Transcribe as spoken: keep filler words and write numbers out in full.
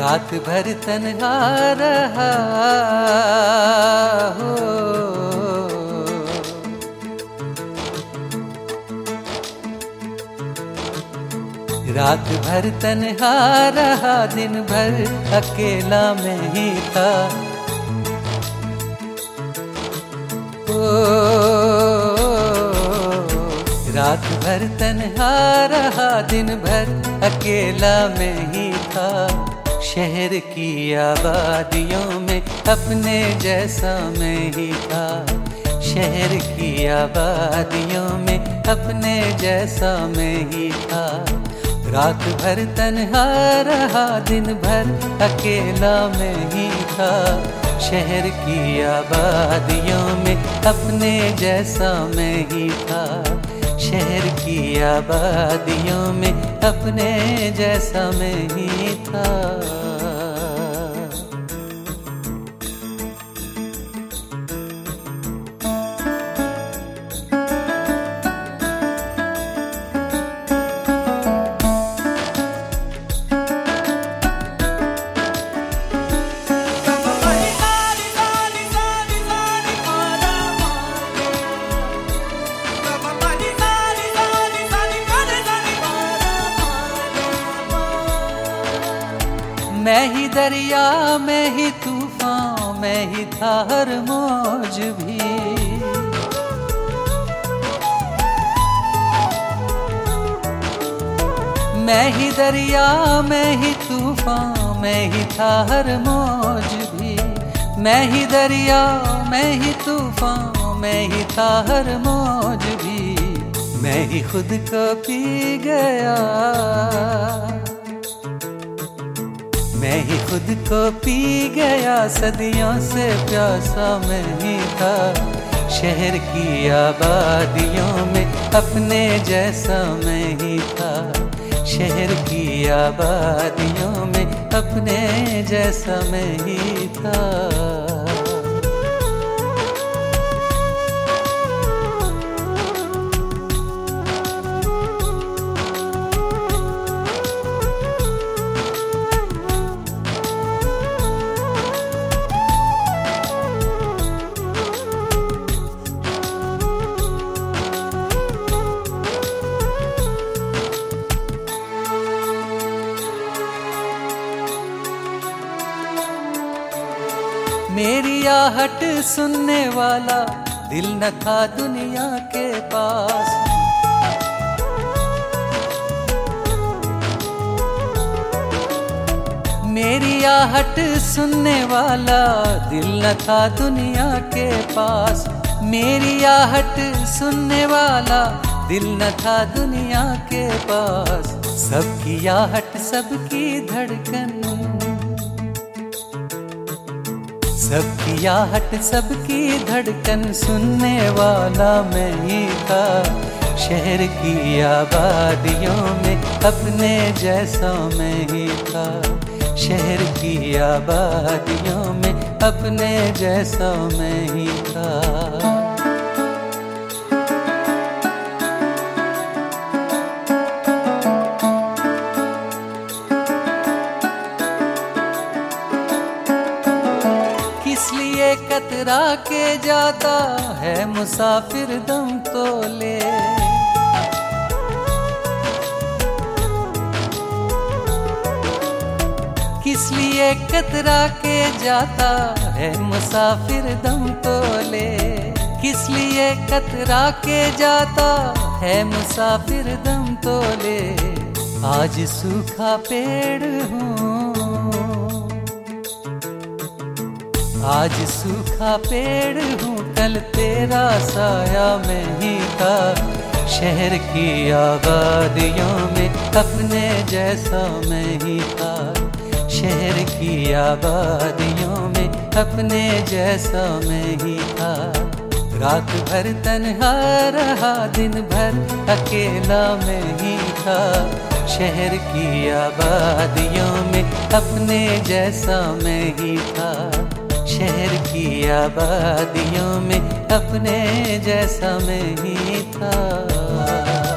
रात भर तन्हा रहा हो, रात भर तन्हा रहा, दिन भर अकेला मैं ही था। ओ, रात भर तन्हा रहा, दिन भर अकेला मैं ही था। शहर की आबादियों में अपने जैसा मैं ही था। शहर की आबादियों में अपने जैसा मैं ही था। रात भर तन्हा रहा, दिन भर अकेला मैं ही था। शहर की आबादियों में अपने जैसा मैं ही था। शहर की आबादियों में अपने जैसा मैं ही था। मैं ही दरिया, मैं ही तूफान, मैं ही था हर मौज भी। मैं ही दरिया, मैं ही तूफान, मैं ही था हर मौज भी। मैं ही दरिया, मैं ही तूफान, मैं ही था हर मौज भी। मैं ही खुद को पी गया, मैं ही खुद को पी गया। सदियों से प्यासा मैं ही था। शहर की आबादियों में अपने जैसा मैं ही था। शहर की आबादियों में अपने जैसा मैं ही था। मेरी आहट सुनने वाला दिल न था दुनिया के पास। मेरी आहट सुनने वाला दिल न था दुनिया के पास। मेरी आहट सुनने वाला दिल न था दुनिया के पास। सबकी आहट सबकी धड़कन, सबकी आहट सबकी धड़कन सुनने वाला मैं ही था। शहर की आबादियों में अपने जैसा मैं ही था। शहर की आबादियों में अपने जैसा मैं ही था। किस लिए कतरा के जाता है मुसाफिर दम तो ले। किस लिए कतरा के जाता है मुसाफिर दम तो ले। किस लिए कतरा के जाता है मुसाफिर दम तो ले। आज सूखा पेड़ हूँ, आज सूखा पेड़ हूँ, कल तेरा साया मैं ही था। शहर की आबादियों में अपने जैसा मैं ही था। शहर की आबादियों में अपने जैसा मैं ही था। रात भर तन्हा रहा, दिन भर अकेला मैं ही था। शहर की आबादियों में अपने जैसा मैं ही था। शहर की आबादियों में अपने जैसा मैं ही था।